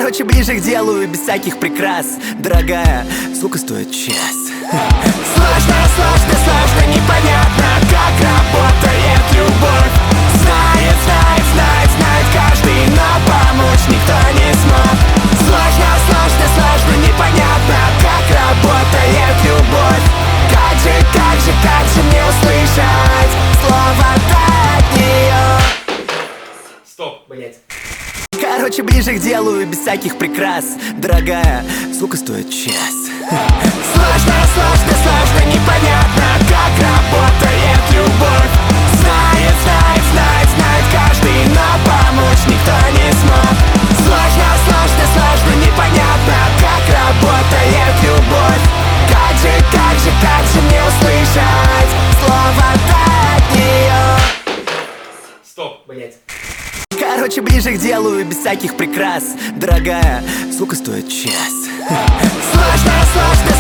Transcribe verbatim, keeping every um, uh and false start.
Короче, ближе к делу и без всяких прикрас. Дорогая, сколько стоит час? Сложно, сложно, сложно, непонятно, как работает любовь. Знает, знает, знает, знает каждый, но помочь никто не смог. Сложно, сложно, сложно, непонятно, как работает любовь. Как же, как же, как же мне услышать слово от нее? Стоп, блять. Короче, ближе к делу и без всяких прикрас. Дорогая, сколько стоит час? Сложно, сложно, сложно, непонятно, как работает любовь. Знает, знает, знает, знает каждый, но помочь никто не смог. Сложно, сложно, сложно, непонятно, как работает любовь. Как же, как же, как же мне услышать слово от нее? Стоп, блять. Короче, ближе к делу и без всяких прикрас. Дорогая, сколько стоит час? Сложно, сложно,